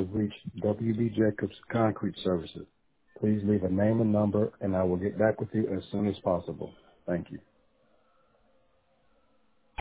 have reached W.B. Jacobs Concrete Services. Please leave a name and number, and I will get back with you as soon as possible. Thank you.